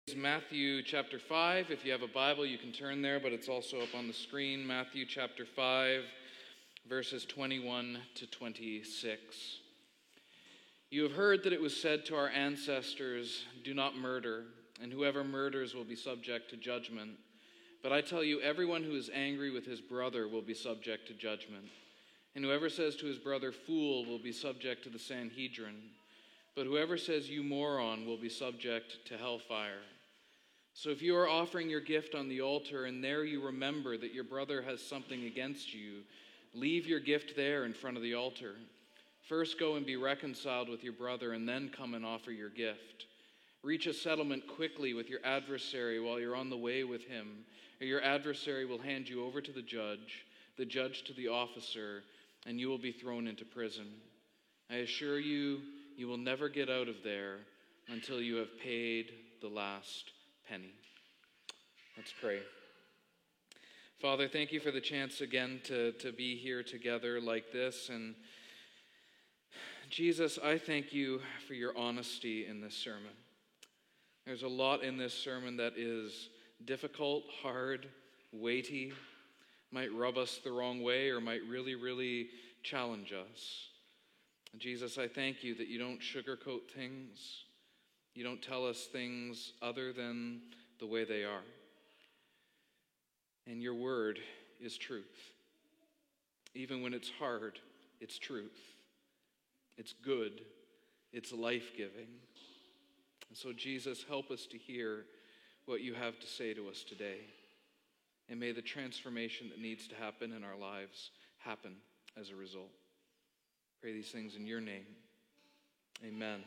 Matthew chapter 5. If you have a Bible, you can turn there, but it's also up on the screen. Matthew chapter 5, verses 21 to 26. You have heard that it was said to our ancestors, "Do not murder, and whoever murders will be subject to judgment. But I tell you, everyone who is angry with his brother will be subject to judgment. And whoever says to his brother, 'Fool,' will be subject to the Sanhedrin. But whoever says, 'You moron,' will be subject to hellfire. So if you are offering your gift on the altar and there you remember that your brother has something against you, leave your gift there in front of the altar. First go and be reconciled with your brother and then come and offer your gift. Reach a settlement quickly with your adversary while you're on the way with him, or your adversary will hand you over to the judge to the officer, and you will be thrown into prison. I assure you, you will never get out of there until you have paid the last penny." Let's pray. Father, thank you for the chance again to be here together like this. And Jesus, I thank you for your honesty in this sermon. There's a lot in this sermon that is difficult, hard, weighty, might rub us the wrong way or might really, really challenge us. Jesus, I thank you that you don't sugarcoat things. You don't tell us things other than the way they are. And your word is truth. Even when it's hard, it's truth. It's good. It's life-giving. And so, Jesus, help us to hear what you have to say to us today. And may the transformation that needs to happen in our lives happen as a result. Pray these things in your name. Amen.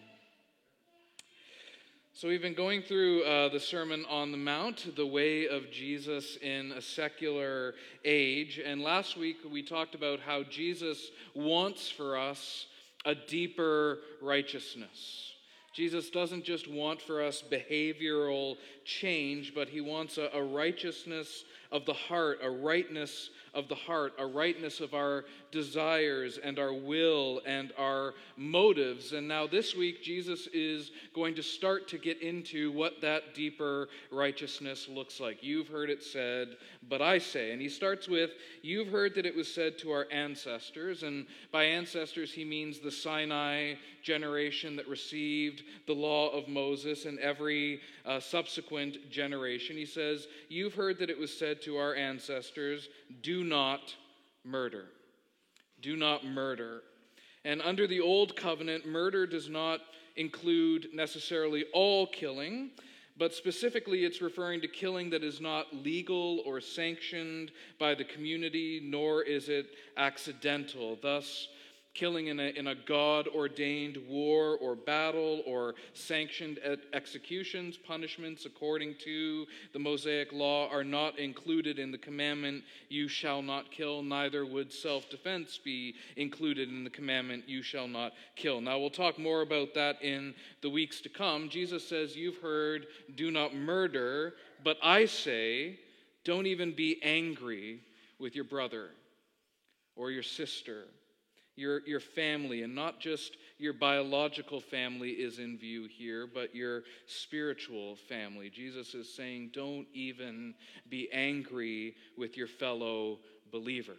So we've been going through the Sermon on the Mount, the way of Jesus in a secular age. And last week we talked about how Jesus wants for us a deeper righteousness. Jesus doesn't just want for us behavioral change, but he wants a righteousness of the heart, a rightness of the heart, a rightness of our desires and our will and our motives. And now this week, Jesus is going to start to get into what that deeper righteousness looks like. You've heard it said, but I say. And he starts with, you've heard that it was said to our ancestors. And by ancestors, he means the Sinai generation that received the law of Moses and every subsequent generation. He says, you've heard that it was said to our ancestors, do not murder. Do not murder. And under the old covenant, murder does not include necessarily all killing, but specifically it's referring to killing that is not legal or sanctioned by the community, nor is it accidental. Thus, killing in a God-ordained war or battle or sanctioned executions, punishments according to the Mosaic law are not included in the commandment, you shall not kill. Neither would self-defense be included in the commandment, you shall not kill. Now we'll talk more about that in the weeks to come. Jesus says, you've heard, do not murder, but I say, don't even be angry with your brother or your sister. Your family, and not just your biological family is in view here, but your spiritual family. Jesus is saying, don't even be angry with your fellow believer.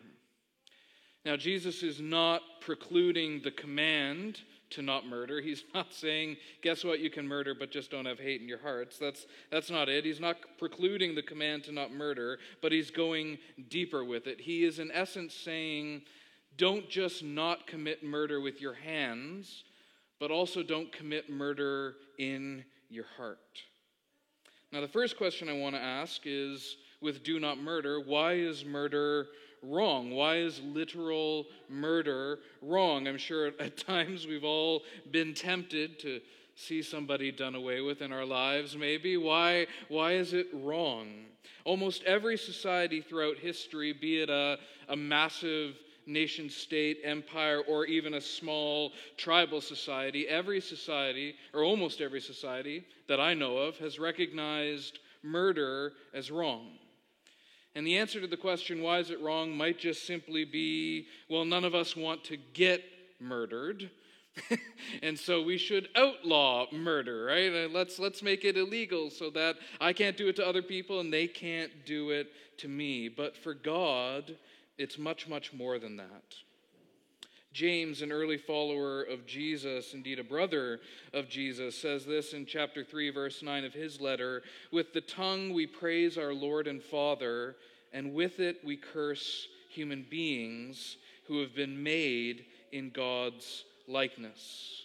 Now, Jesus is not precluding the command to not murder. He's not saying, guess what, you can murder, but just don't have hate in your hearts. That's not it. He's not precluding the command to not murder, but he's going deeper with it. He is in essence saying, don't just not commit murder with your hands, but also don't commit murder in your heart. Now, the first question I want to ask is, with do not murder, why is murder wrong? Why is literal murder wrong? I'm sure at times we've all been tempted to see somebody done away with in our lives, maybe. Why is it wrong? Almost every society throughout history, be it a massive nation state, empire, or even a small tribal society, every society, or almost every society that I know of, has recognized murder as wrong. And the answer to the question, why is it wrong, might just simply be, well, none of us want to get murdered. And so we should outlaw murder, right? And let's make it illegal so that I can't do it to other people and they can't do it to me. But for God, it's much, much more than that. James, an early follower of Jesus, indeed a brother of Jesus, says this in chapter 3, verse 9 of his letter, "With the tongue we praise our Lord and Father, and with it we curse human beings who have been made in God's likeness."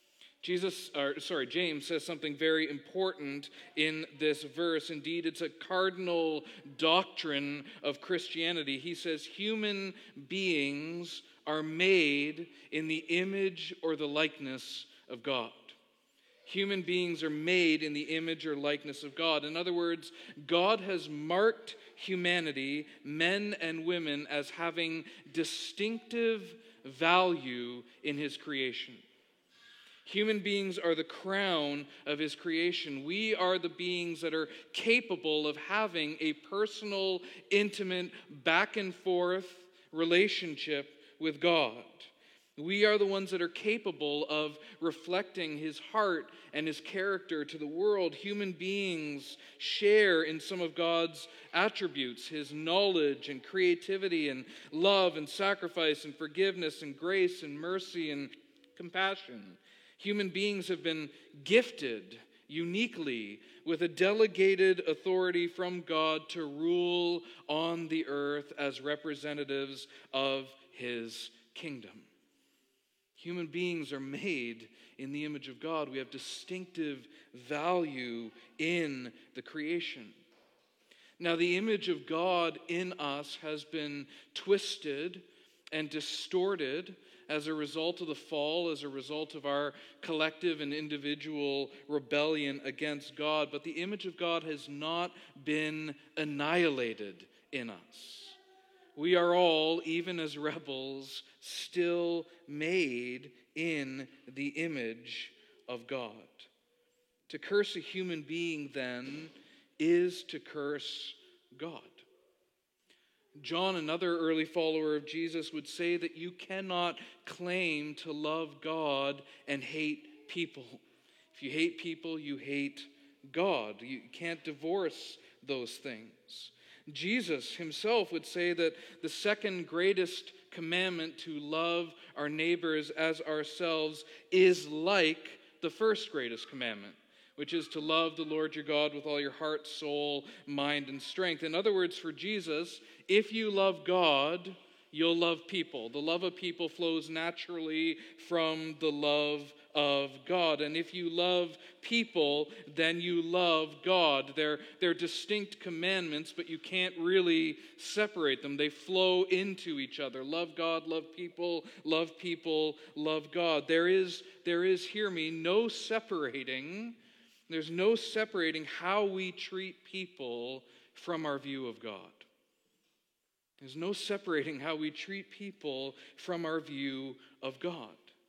James says something very important in this verse. Indeed, it's a cardinal doctrine of Christianity. He says human beings are made in the image or the likeness of God. Human beings are made in the image or likeness of God. In other words, God has marked humanity, men and women, as having distinctive value in his creation. Human beings are the crown of his creation. We are the beings that are capable of having a personal, intimate, back and forth relationship with God. We are the ones that are capable of reflecting his heart and his character to the world. Human beings share in some of God's attributes, his knowledge and creativity and love and sacrifice and forgiveness and grace and mercy and compassion. Human beings have been gifted uniquely with a delegated authority from God to rule on the earth as representatives of his kingdom. Human beings are made in the image of God. We have distinctive value in the creation. Now, the image of God in us has been twisted and distorted as a result of the fall, as a result of our collective and individual rebellion against God. But the image of God has not been annihilated in us. We are all, even as rebels, still made in the image of God. To curse a human being, then, is to curse God. John, another early follower of Jesus, would say that you cannot claim to love God and hate people. If you hate people, you hate God. You can't divorce those things. Jesus himself would say that the second greatest commandment, to love our neighbors as ourselves, is like the first greatest commandment, which is to love the Lord your God with all your heart, soul, mind, and strength. In other words, for Jesus, if you love God, you'll love people. The love of people flows naturally from the love of God. And if you love people, then you love God. They're distinct commandments, but you can't really separate them. They flow into each other. Love God, love people, love God. There is, hear me, no separating. There's no separating how we treat people from our view of God. There's no separating how we treat people from our view of God.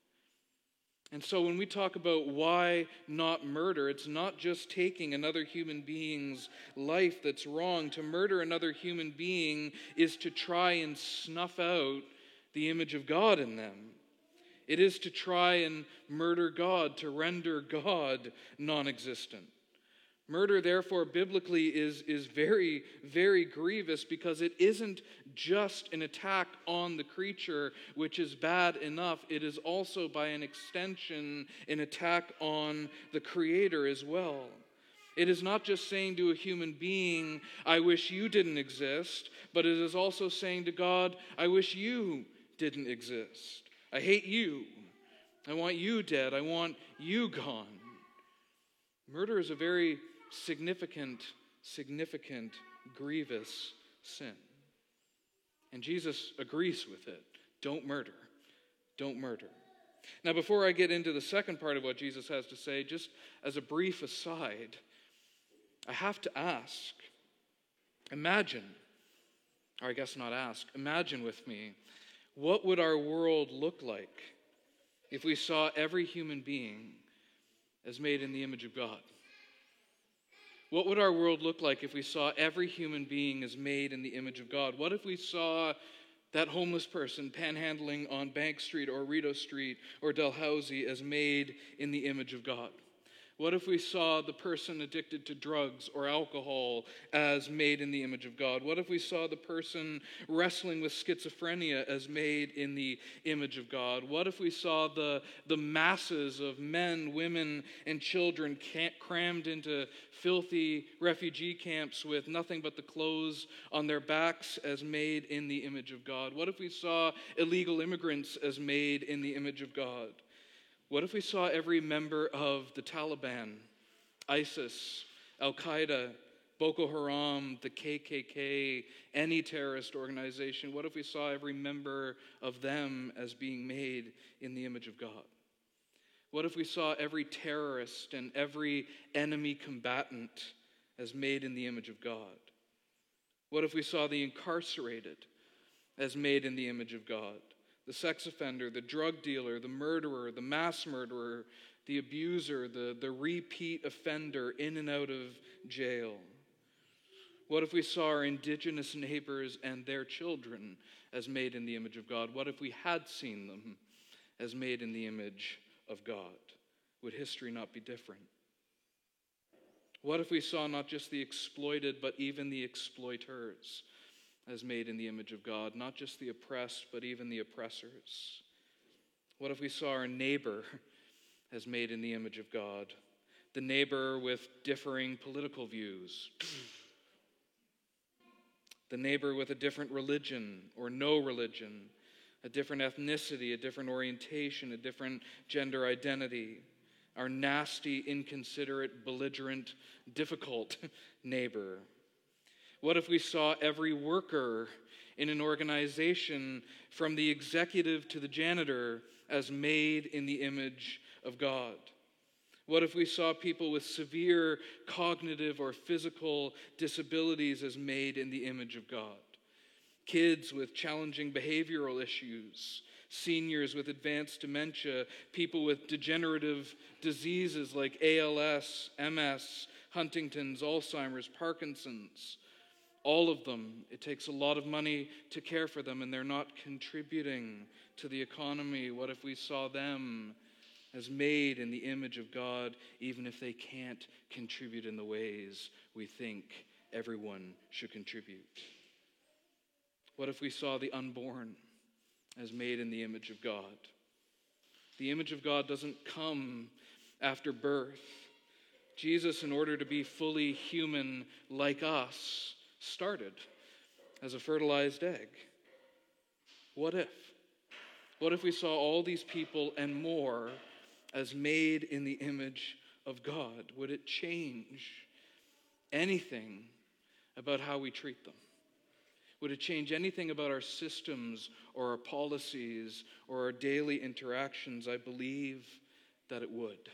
And so when we talk about why not murder, it's not just taking another human being's life that's wrong. To murder another human being is to try and snuff out the image of God in them. It is to try and murder God, to render God non-existent. Murder, therefore, biblically is very, very grievous because it isn't just an attack on the creature, which is bad enough. It is also, by an extension, an attack on the Creator as well. It is not just saying to a human being, I wish you didn't exist, but it is also saying to God, I wish you didn't exist. I hate you. I want you dead. I want you gone. Murder is a very significant, grievous sin. And Jesus agrees with it. Don't murder. Don't murder. Now, before I get into the second part of what Jesus has to say, just as a brief aside, I have to ask, imagine with me, what would our world look like if we saw every human being as made in the image of God? What would our world look like if we saw every human being as made in the image of God? What if we saw that homeless person panhandling on Bank Street or Rideau Street or Dalhousie as made in the image of God? What if we saw the person addicted to drugs or alcohol as made in the image of God? What if we saw the person wrestling with schizophrenia as made in the image of God? What if we saw the masses of men, women, and children crammed into filthy refugee camps with nothing but the clothes on their backs as made in the image of God? What if we saw illegal immigrants as made in the image of God? What if we saw every member of the Taliban, ISIS, Al-Qaeda, Boko Haram, the KKK, any terrorist organization? What if we saw every member of them as being made in the image of God? What if we saw every terrorist and every enemy combatant as made in the image of God? What if we saw the incarcerated as made in the image of God? The sex offender, the drug dealer, the murderer, the mass murderer, the abuser, the repeat offender in and out of jail. What if we saw our indigenous neighbors and their children as made in the image of God? What if we had seen them as made in the image of God? Would history not be different? What if we saw not just the exploited, but even the exploiters as made in the image of God, not just the oppressed, but even the oppressors? What if we saw our neighbor as made in the image of God, the neighbor with differing political views, the neighbor with a different religion or no religion, a different ethnicity, a different orientation, a different gender identity, our nasty, inconsiderate, belligerent, difficult neighbor? What if we saw every worker in an organization, from the executive to the janitor, as made in the image of God? What if we saw people with severe cognitive or physical disabilities as made in the image of God? Kids with challenging behavioral issues, seniors with advanced dementia, people with degenerative diseases like ALS, MS, Huntington's, Alzheimer's, Parkinson's. All of them, it takes a lot of money to care for them, and they're not contributing to the economy. What if we saw them as made in the image of God, even if they can't contribute in the ways we think everyone should contribute? What if we saw the unborn as made in the image of God? The image of God doesn't come after birth. Jesus, in order to be fully human like us, started as a fertilized egg. What if? What if we saw all these people and more as made in the image of God? Would it change anything about how we treat them? Would it change anything about our systems or our policies or our daily interactions? I believe that it would.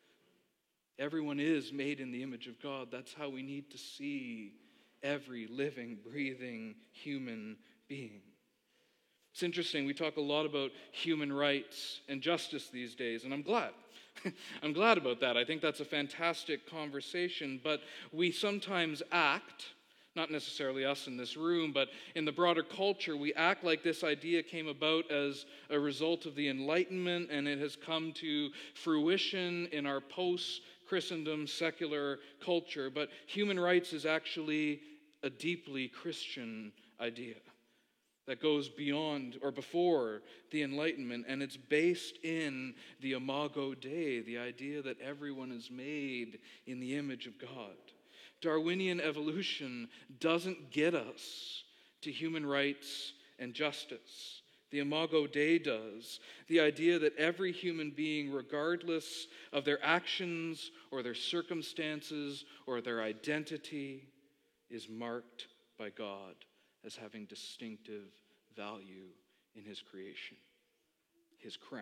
Everyone is made in the image of God. That's how we need to see every living, breathing human being. It's interesting, we talk a lot about human rights and justice these days, and I'm glad. I'm glad about that. I think that's a fantastic conversation, but we sometimes act, not necessarily us in this room, but in the broader culture, we act like this idea came about as a result of the Enlightenment, and it has come to fruition in our post-Christendom secular culture. But human rights is actually a deeply Christian idea that goes beyond or before the Enlightenment, and it's based in the Imago Dei, the idea that everyone is made in the image of God. Darwinian evolution doesn't get us to human rights and justice. The Imago Dei does. The idea that every human being, regardless of their actions or their circumstances or their identity, is marked by God as having distinctive value in his creation, his crown,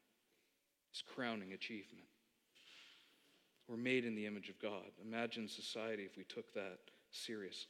his crowning achievement. We're made in the image of God. Imagine society if we took that seriously.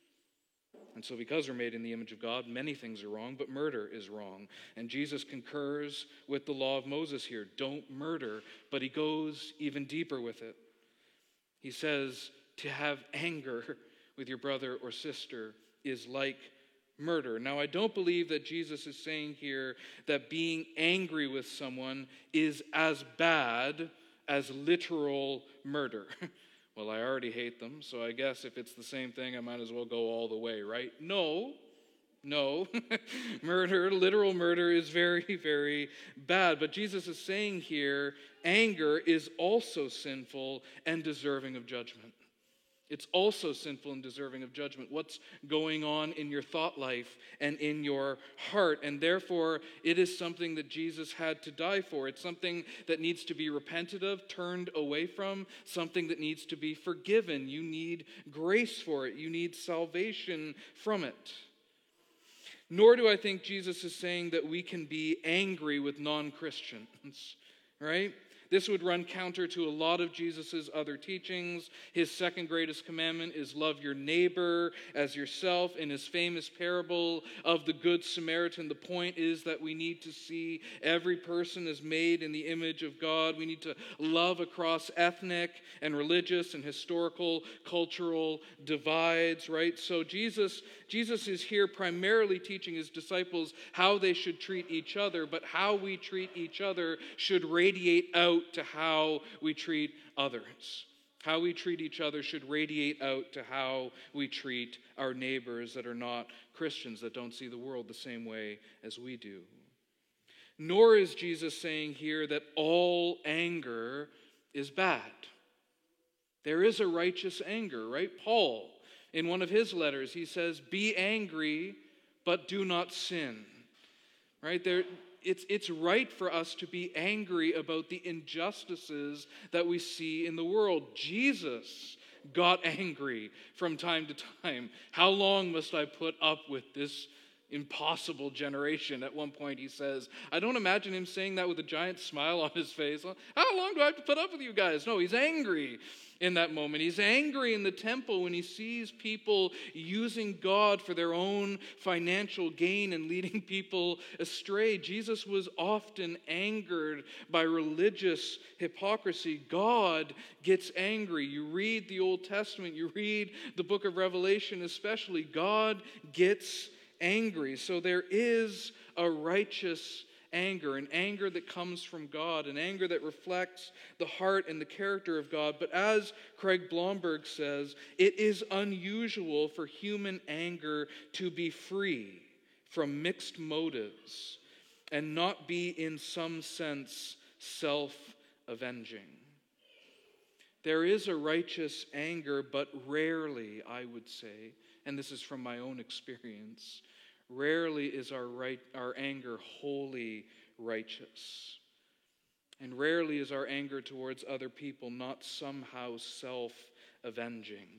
And so because we're made in the image of God, many things are wrong, but murder is wrong. And Jesus concurs with the law of Moses here. Don't murder, but he goes even deeper with it. He says to have anger with your brother or sister is like murder. Now, I don't believe that Jesus is saying here that being angry with someone is as bad as literal murder. Well, I already hate them, so I guess if it's the same thing, I might as well go all the way, right? No. Murder, literal murder, is very, very bad. But Jesus is saying here, anger is also sinful and deserving of judgment. It's also sinful and deserving of judgment. What's going on in your thought life and in your heart? And therefore, it is something that Jesus had to die for. It's something that needs to be repented of, turned away from, something that needs to be forgiven. You need grace for it. You need salvation from it. Nor do I think Jesus is saying that we can be angry with non-Christians, right? This would run counter to a lot of Jesus' other teachings. His second greatest commandment is love your neighbor as yourself. In his famous parable of the Good Samaritan, the point is that we need to see every person as made in the image of God. We need to love across ethnic and religious and historical, cultural divides, right? So Jesus is here primarily teaching his disciples how they should treat each other, but how we treat each other should radiate out to how we treat others. How we treat each other should radiate out to how we treat our neighbors that are not Christians, that don't see the world the same way as we do. Nor is Jesus saying here that all anger is bad. There is a righteous anger, right? Paul, in one of his letters, he says, "Be angry, but do not sin." Right? It's right for us to be angry about the injustices that we see in the world. Jesus got angry from time to time. How long must I put up with this impossible generation? At one point he says, I don't imagine him saying that with a giant smile on his face. How long do I have to put up with you guys? No, he's angry in that moment. He's angry in the temple when he sees people using God for their own financial gain and leading people astray. Jesus was often angered by religious hypocrisy. God gets angry. You read the Old Testament, you read the book of Revelation especially, God gets angry. So there is a righteous anger, an anger that comes from God, an anger that reflects the heart and the character of God. But as Craig Blomberg says, it is unusual for human anger to be free from mixed motives and not be in some sense self-avenging. There is a righteous anger, but rarely, I would say, and this is from my own experience, rarely is our anger wholly righteous. And rarely is our anger towards other people not somehow self-avenging.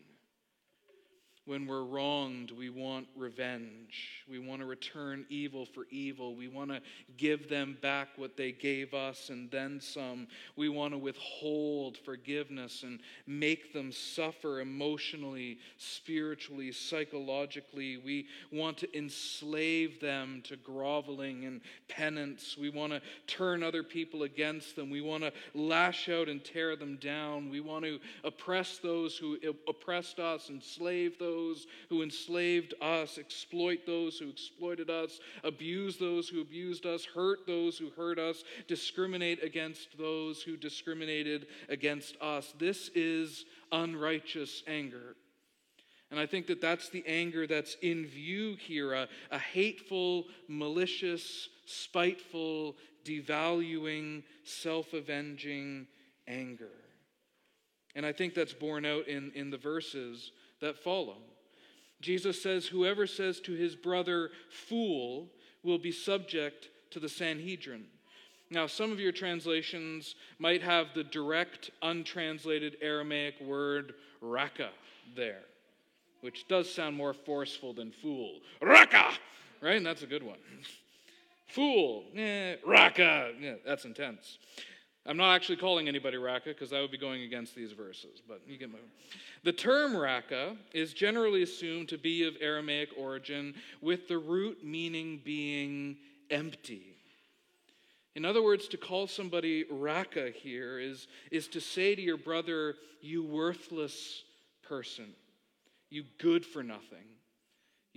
When we're wronged, we want revenge. We want to return evil for evil. We want to give them back what they gave us and then some. We want to withhold forgiveness and make them suffer emotionally, spiritually, psychologically. We want to enslave them to groveling and penance. We want to turn other people against them. We want to lash out and tear them down. We want to oppress those who oppressed us, enslave those who enslaved us, exploit those who exploited us, abuse those who abused us, hurt those who hurt us, discriminate against those who discriminated against us. This is unrighteous anger. And I think that that's the anger that's in view here, a hateful, malicious, spiteful, devaluing, self-avenging anger. And I think that's borne out in the verses that follow. Jesus says, whoever says to his brother, fool, will be subject to the Sanhedrin. Now, some of your translations might have the direct, untranslated Aramaic word raka there, which does sound more forceful than fool. Raka! Right? And that's a good one. Fool. Raka. Yeah, that's intense. I'm not actually calling anybody raka because that would be going against these verses, but you get my... The term raka is generally assumed to be of Aramaic origin, with the root meaning being empty. In other words, to call somebody raka here is to say to your brother, you worthless person, you good for nothing,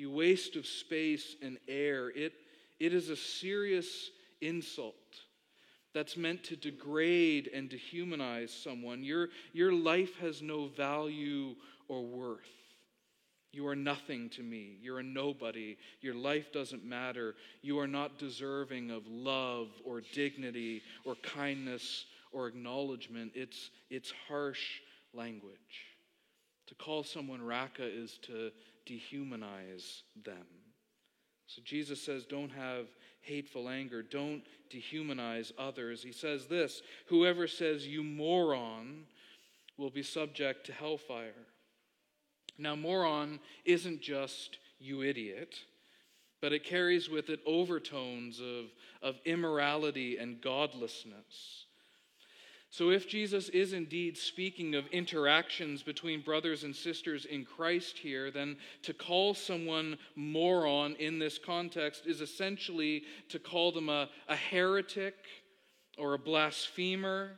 you waste of space and air. It is a serious insult that's meant to degrade and dehumanize someone. Your life has no value or worth. You are nothing to me. You're a nobody. Your life doesn't matter. You are not deserving of love or dignity or kindness or acknowledgement. It's harsh language. To call someone Raka is to dehumanize them. So Jesus says, don't have hateful anger. Don't dehumanize others. He says this, whoever says you moron will be subject to hellfire. Now, moron isn't just you idiot, but it carries with it overtones of immorality and godlessness. So if Jesus is indeed speaking of interactions between brothers and sisters in Christ here, then to call someone moron in this context is essentially to call them a heretic or a blasphemer,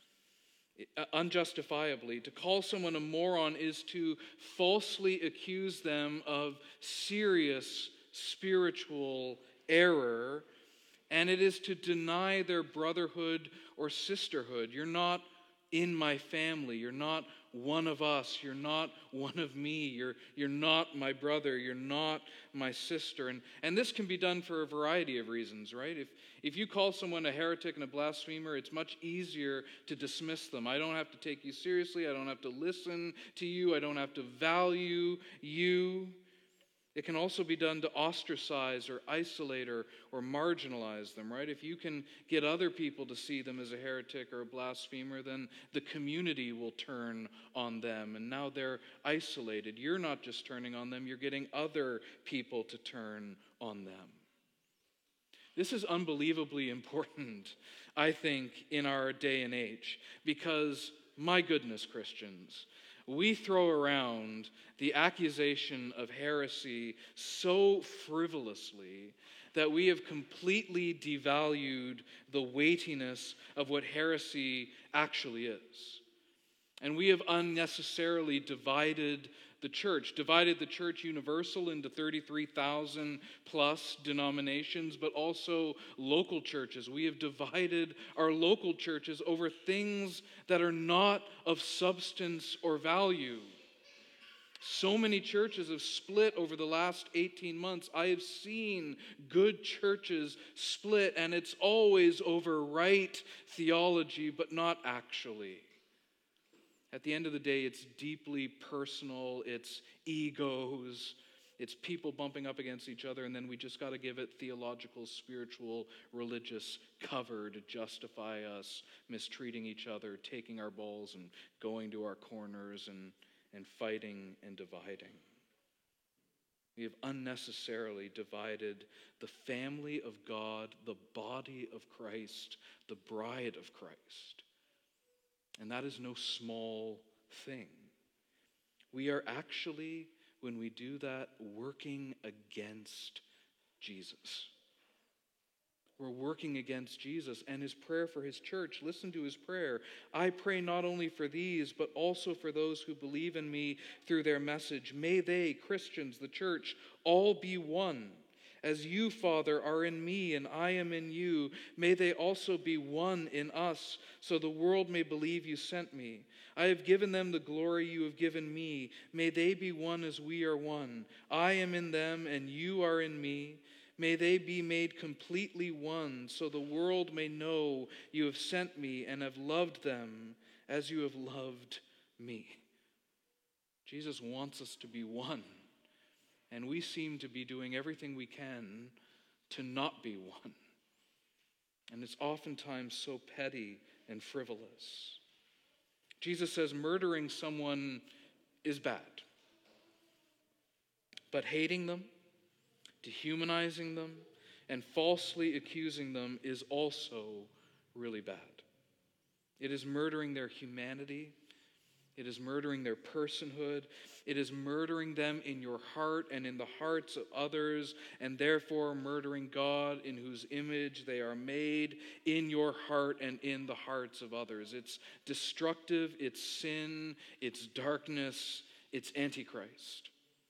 unjustifiably. To call someone a moron is to falsely accuse them of serious spiritual error, and it is to deny their brotherhood or sisterhood. You're not in my family. You're not one of us. You're not one of me. You're not my brother. You're not my sister. And this can be done for a variety of reasons, right? If you call someone a heretic and a blasphemer, it's much easier to dismiss them. I don't have to take you seriously. I don't have to listen to you. I don't have to value you. It can also be done to ostracize or isolate or marginalize them, right? If you can get other people to see them as a heretic or a blasphemer, then the community will turn on them, and now they're isolated. You're not just turning on them, you're getting other people to turn on them. This is unbelievably important, I think, in our day and age, because, my goodness, Christians, we throw around the accusation of heresy so frivolously that we have completely devalued the weightiness of what heresy actually is. And we have unnecessarily divided the church universal into 33,000 plus denominations, but also local churches. We have divided our local churches over things that are not of substance or value. So many churches have split over the last 18 months. I have seen good churches split, and it's always over right theology, but not actually. At the end of the day, it's deeply personal, it's egos, it's people bumping up against each other, and then we just got to give it theological, spiritual, religious cover to justify us mistreating each other, taking our balls and going to our corners and fighting and dividing. We have unnecessarily divided the family of God, the body of Christ, the bride of Christ. And that is no small thing. We are actually, when we do that, working against Jesus. We're working against Jesus and his prayer for his church. Listen to his prayer. I pray not only for these, but also for those who believe in me through their message. May they, Christians, the church, all be one. As you, Father, are in me and I am in you, may they also be one in us, so the world may believe you sent me. I have given them the glory you have given me. May they be one as we are one. I am in them and you are in me. May they be made completely one, so the world may know you have sent me and have loved them as you have loved me. Jesus wants us to be one. And we seem to be doing everything we can to not be one. And it's oftentimes so petty and frivolous. Jesus says murdering someone is bad. But hating them, dehumanizing them, and falsely accusing them is also really bad. It is murdering their humanity. It is murdering their personhood. It is murdering them in your heart and in the hearts of others, and therefore murdering God in whose image they are made in your heart and in the hearts of others. It's destructive, it's sin, it's darkness, it's Antichrist.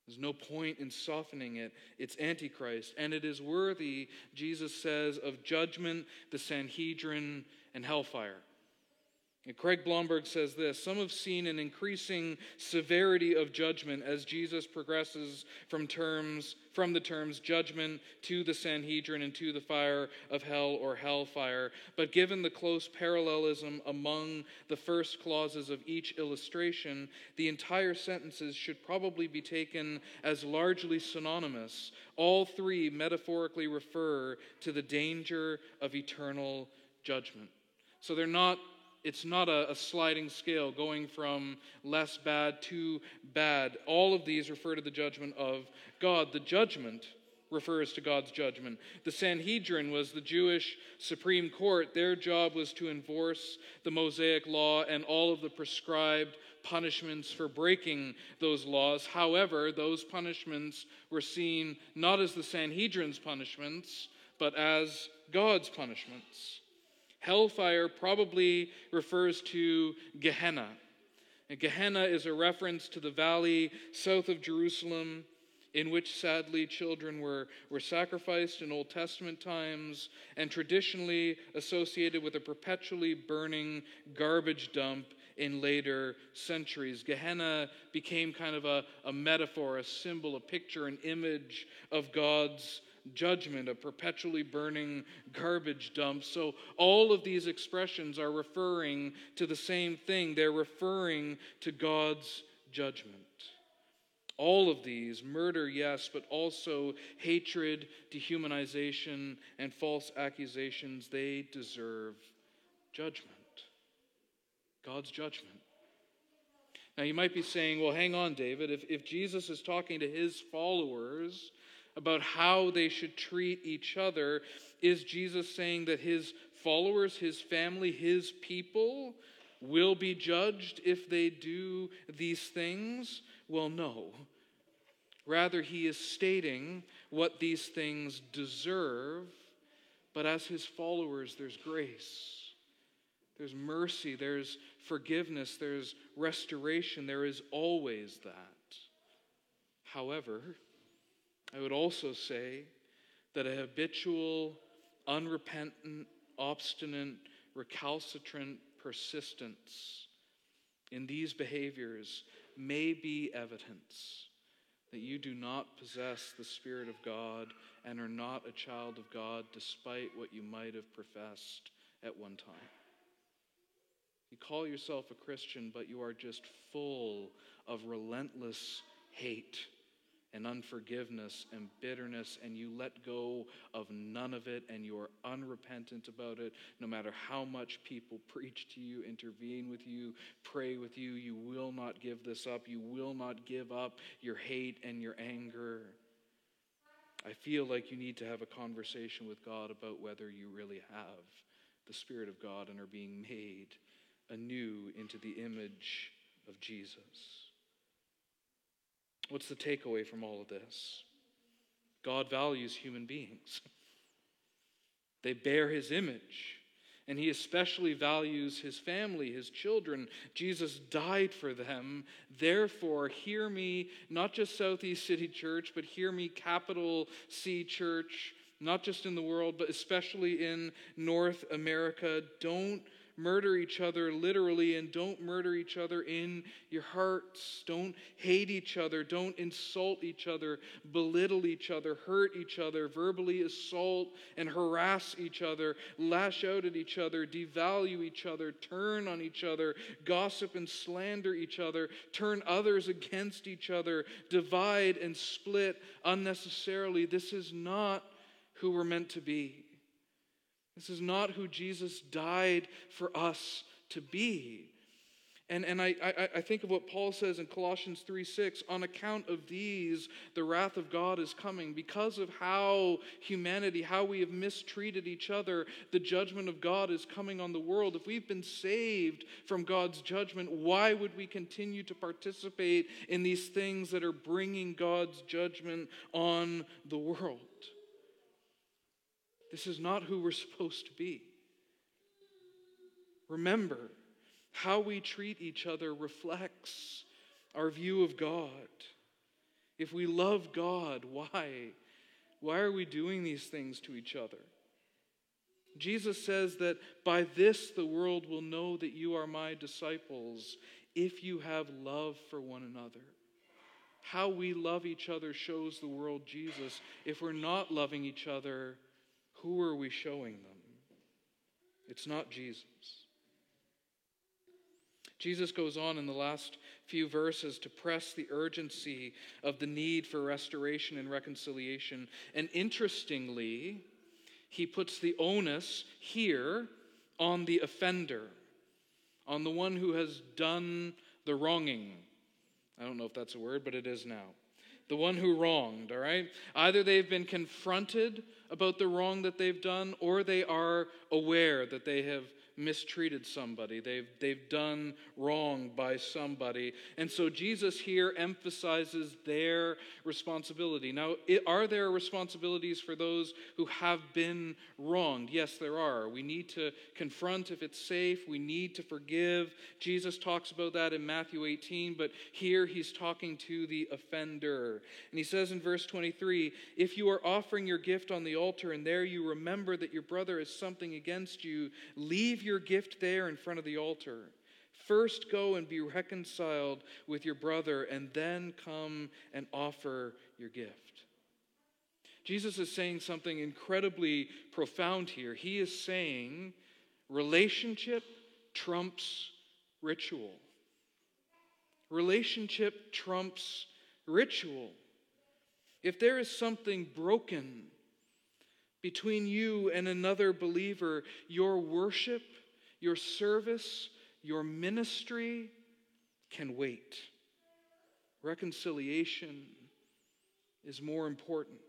There's no point in softening it. It's Antichrist. And it is worthy, Jesus says, of judgment, the Sanhedrin, and hellfire. And Craig Blomberg says this: some have seen an increasing severity of judgment as Jesus progresses from the terms judgment to the Sanhedrin and to the fire of hell or hellfire. But given the close parallelism among the first clauses of each illustration, the entire sentences should probably be taken as largely synonymous. All three metaphorically refer to the danger of eternal judgment. So it's not a sliding scale going from less bad to bad. All of these refer to the judgment of God. The judgment refers to God's judgment. The Sanhedrin was the Jewish Supreme Court. Their job was to enforce the Mosaic law and all of the prescribed punishments for breaking those laws. However, those punishments were seen not as the Sanhedrin's punishments, but as God's punishments. Hellfire probably refers to Gehenna. And Gehenna is a reference to the valley south of Jerusalem in which, sadly, children were sacrificed in Old Testament times and traditionally associated with a perpetually burning garbage dump in later centuries. Gehenna became kind of a metaphor, a symbol, a picture, an image of God's judgment, a perpetually burning garbage dump. So all of these expressions are referring to the same thing. They're referring to God's judgment. All of these, murder, yes, but also hatred, dehumanization, and false accusations, they deserve judgment. God's judgment. Now you might be saying, well, hang on, David. If Jesus is talking to his followers about how they should treat each other, is Jesus saying that his followers, his family, his people will be judged if they do these things? Well, no. Rather, he is stating what these things deserve, but as his followers, there's grace, there's mercy, there's forgiveness, there's restoration, there is always that. However, I would also say that a habitual, unrepentant, obstinate, recalcitrant persistence in these behaviors may be evidence that you do not possess the Spirit of God and are not a child of God despite what you might have professed at one time. You call yourself a Christian, but you are just full of relentless hate and unforgiveness and bitterness, and you let go of none of it, and you are unrepentant about it. No matter how much people preach to you, intervene with you, pray with you, you will not give this up. You will not give up your hate and your anger. I feel like you need to have a conversation with God about whether you really have the Spirit of God and are being made anew into the image of Jesus. What's the takeaway from all of this? God values human beings. They bear his image. And he especially values his family, his children. Jesus died for them. Therefore, hear me, not just Southeast City Church, but hear me, capital C Church, not just in the world, but especially in North America. Don't murder each other literally, and don't murder each other in your hearts. Don't hate each other. Don't insult each other, belittle each other, hurt each other, verbally assault and harass each other, lash out at each other, devalue each other, turn on each other, gossip and slander each other, turn others against each other, divide and split unnecessarily. This is not who we're meant to be. This is not who Jesus died for us to be. And I think of what Paul says in Colossians 3:6, on account of these, the wrath of God is coming. Because of how we have mistreated each other, the judgment of God is coming on the world. If we've been saved from God's judgment, why would we continue to participate in these things that are bringing God's judgment on the world? This is not who we're supposed to be. Remember, how we treat each other reflects our view of God. If we love God, why? Why are we doing these things to each other? Jesus says that by this the world will know that you are my disciples, if you have love for one another. How we love each other shows the world Jesus. If we're not loving each other, who are we showing them? It's not Jesus. Jesus goes on in the last few verses to press the urgency of the need for restoration and reconciliation. And interestingly, he puts the onus here on the offender, on the one who has done the wronging. I don't know if that's a word, but it is now. The one who wronged, all right? Either they've been confronted about the wrong that they've done, or they are aware that they have mistreated somebody. They've done wrong by somebody. And so Jesus here emphasizes their responsibility. Now, are there responsibilities for those who have been wronged? Yes, there are. We need to confront if it's safe. We need to forgive. Jesus talks about that in Matthew 18, but here he's talking to the offender. And he says in verse 23, if you are offering your gift on the altar and there you remember that your brother has something against you, leave your gift there in front of the altar. First go and be reconciled with your brother, and then come and offer your gift. Jesus is saying something incredibly profound here. He is saying relationship trumps ritual. Relationship trumps ritual. If there is something broken between you and another believer, your worship, your service, your ministry can wait. Reconciliation is more important.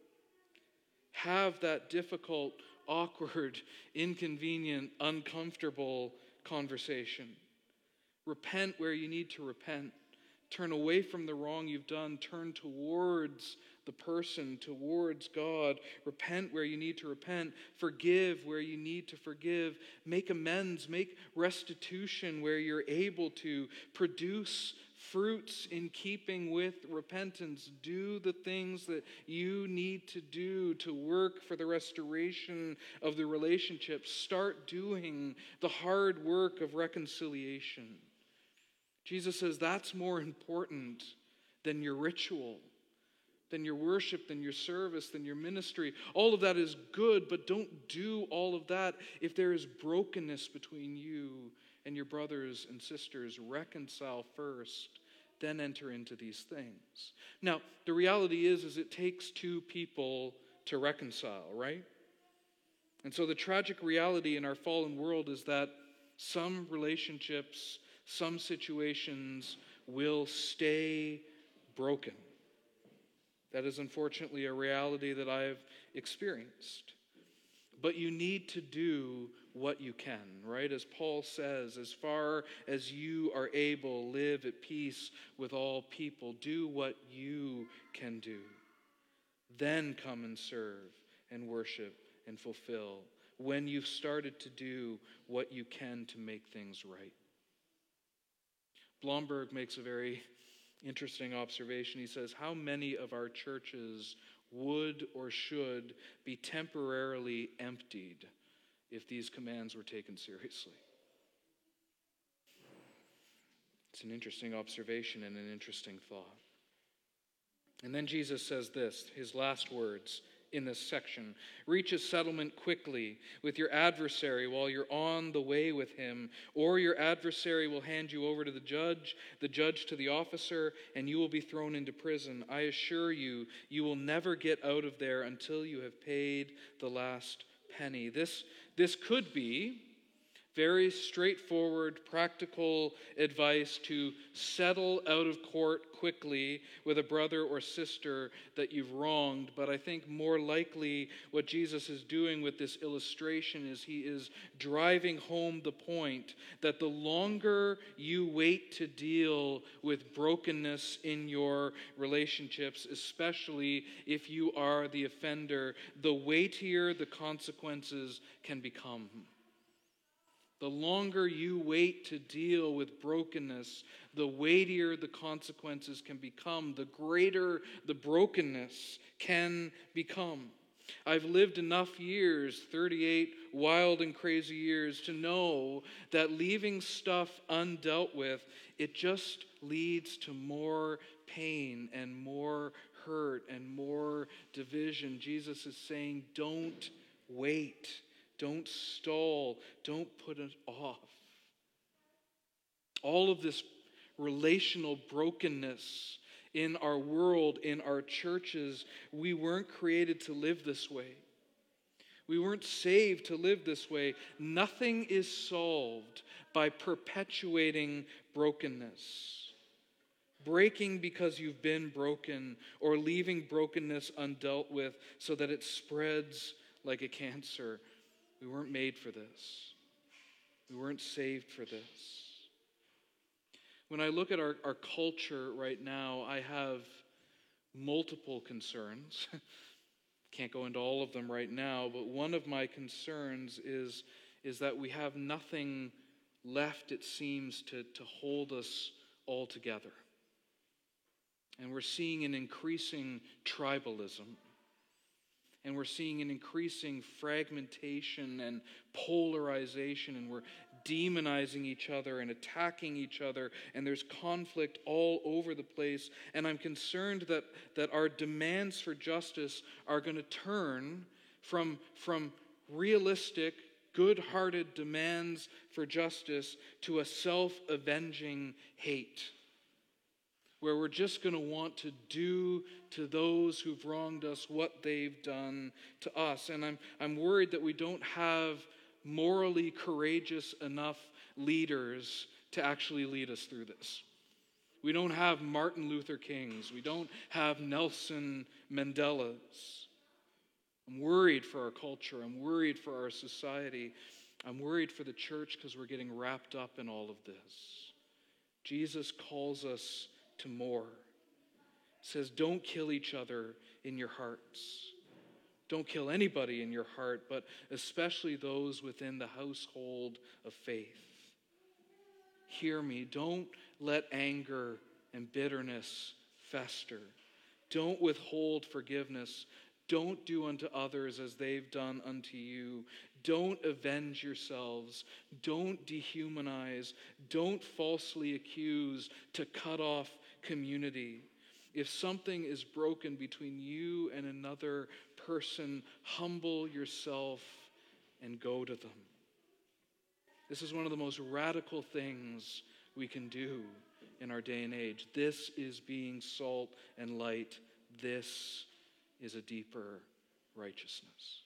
Have that difficult, awkward, inconvenient, uncomfortable conversation. Repent where you need to repent. Turn away from the wrong you've done. Turn towards the person, towards God. Repent where you need to repent. Forgive where you need to forgive. Make amends. Make restitution where you're able to. Produce fruits in keeping with repentance. Do the things that you need to do to work for the restoration of the relationship. Start doing the hard work of reconciliation. Jesus says that's more important than your ritual, than your worship, than your service, than your ministry. All of that is good, but don't do all of that if there is brokenness between you and your brothers and sisters. Reconcile first, then enter into these things. Now, the reality is it takes two people to reconcile, right? And so the tragic reality in our fallen world is that some relationships, some situations will stay broken. That is unfortunately a reality that I've experienced. But you need to do what you can, right? As Paul says, as far as you are able, live at peace with all people. Do what you can do. Then come and serve and worship and fulfill when you've started to do what you can to make things right. Blomberg makes a very interesting observation. He says, how many of our churches would or should be temporarily emptied if these commands were taken seriously? It's an interesting observation and an interesting thought. And then Jesus says this, his last words in this section: reach a settlement quickly with your adversary while you're on the way with him, or your adversary will hand you over to the judge to the officer, and you will be thrown into prison. I assure you, you will never get out of there until you have paid the last penny. This could be very straightforward, practical advice to settle out of court quickly with a brother or sister that you've wronged. But I think more likely what Jesus is doing with this illustration is he is driving home the point that the longer you wait to deal with brokenness in your relationships, especially if you are the offender, the weightier the consequences can become. The longer you wait to deal with brokenness, the weightier the consequences can become, the greater the brokenness can become. I've lived enough years, 38 wild and crazy years, to know that leaving stuff undealt with, it just leads to more pain and more hurt and more division. Jesus is saying, don't wait. Don't stall. Don't put it off. All of this relational brokenness in our world, in our churches, we weren't created to live this way. We weren't saved to live this way. Nothing is solved by perpetuating brokenness. Breaking because you've been broken, or leaving brokenness undealt with so that it spreads like a cancer. We weren't made for this. We weren't saved for this. When I look at our culture right now, I have multiple concerns. Can't go into all of them right now, but one of my concerns is that we have nothing left, it seems, to hold us all together. And we're seeing an increasing tribalism. And we're seeing an increasing fragmentation and polarization, and we're demonizing each other and attacking each other, and there's conflict all over the place. And I'm concerned that our demands for justice are going to turn from realistic, good-hearted demands for justice to a self-avenging hate, where we're just going to want to do to those who've wronged us what they've done to us. And I'm worried that we don't have morally courageous enough leaders to actually lead us through this. We don't have Martin Luther Kings. We don't have Nelson Mandelas. I'm worried for our culture. I'm worried for our society. I'm worried for the church because we're getting wrapped up in all of this. Jesus calls us to more. He says, don't kill each other in your hearts. Don't kill anybody in your heart, but especially those within the household of faith. Hear me. Don't let anger and bitterness fester. Don't withhold forgiveness. Don't do unto others as they've done unto you. Don't avenge yourselves. Don't dehumanize. Don't falsely accuse to cut off community. If something is broken between you and another person, humble yourself and go to them. This is one of the most radical things we can do in our day and age. This is being salt and light. This is a deeper righteousness.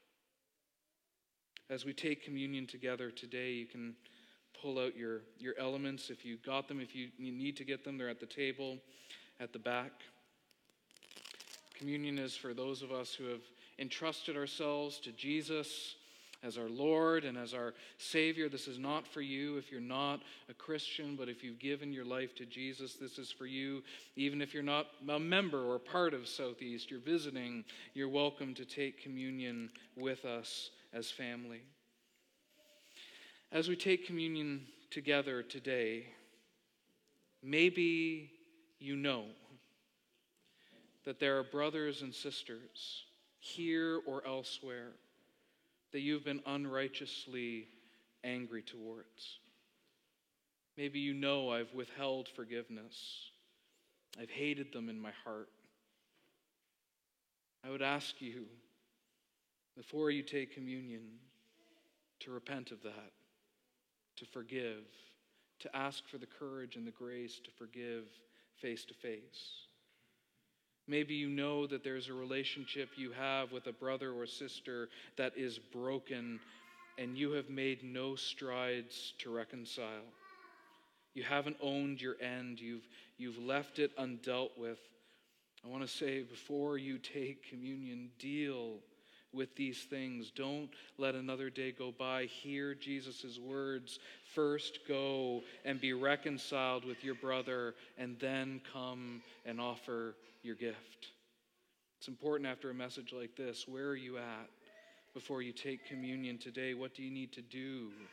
As we take communion together today, you can pull out your elements if you got them. If you need to get them, they're at the table at the back. Communion is for those of us who have entrusted ourselves to Jesus as our Lord and as our Savior. This is not for you if you're not a Christian, but if you've given your life to Jesus, this is for you. Even if you're not a member or part of Southeast, you're visiting, you're welcome to take communion with us as family. As we take communion together today, maybe you know that there are brothers and sisters here or elsewhere that you've been unrighteously angry towards. Maybe you know I've withheld forgiveness. I've hated them in my heart. I would ask you, before you take communion, to repent of that, to forgive, to ask for the courage and the grace to forgive face to face. Maybe you know that there's a relationship you have with a brother or sister that is broken and you have made no strides to reconcile. You haven't owned your end. You've left it undealt with. I want to say, before you take communion, deal with these things. Don't let another day go by. Hear Jesus' words. First go and be reconciled with your brother, and then come and offer your gift. It's important after a message like this. Where are you at before you take communion today? What do you need to do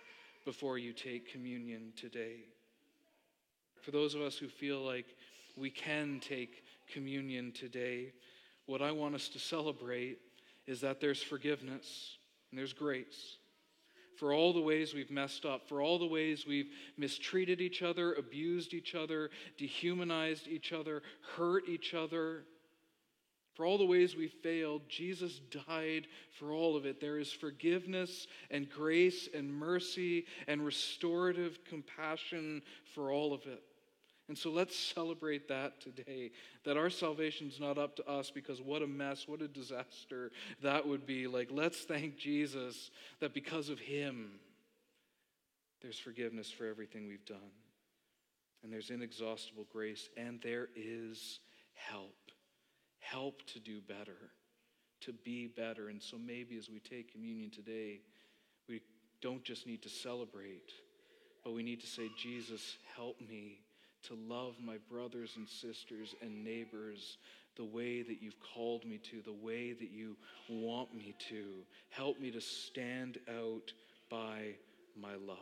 before you take communion today. For those of us who feel like we can take communion today, what I want us to celebrate is that there's forgiveness and there's grace for all the ways we've messed up, for all the ways we've mistreated each other, abused each other, dehumanized each other, hurt each other. For all the ways we failed, Jesus died for all of it. There is forgiveness and grace and mercy and restorative compassion for all of it. And so let's celebrate that today, that our salvation's not up to us, because what a mess, what a disaster that would be. Like, let's thank Jesus that because of him, there's forgiveness for everything we've done. And there's inexhaustible grace, and there is help. Help to do better, to be better. And so maybe as we take communion today, we don't just need to celebrate, but we need to say, Jesus, help me to love my brothers and sisters and neighbors the way that you've called me to, the way that you want me to. Help me to stand out by my love.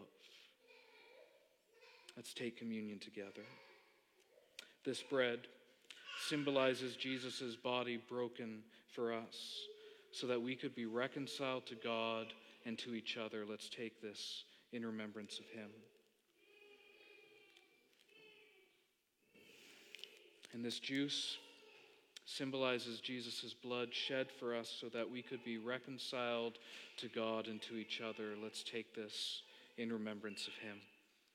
Let's take communion together. This bread symbolizes Jesus' body broken for us so that we could be reconciled to God and to each other. Let's take this in remembrance of him. And this juice symbolizes Jesus' blood shed for us so that we could be reconciled to God and to each other. Let's take this in remembrance of him.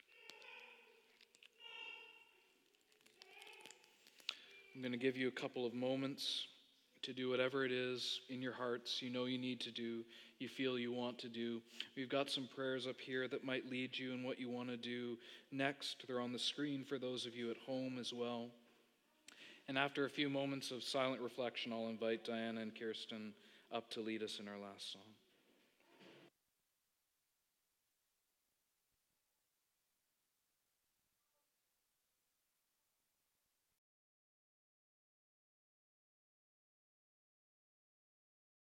I'm going to give you a couple of moments to do whatever it is in your hearts you know you need to do, you feel you want to do. We've got some prayers up here that might lead you in what you want to do next. They're on the screen for those of you at home as well. And after a few moments of silent reflection, I'll invite Diana and Kirsten up to lead us in our last song.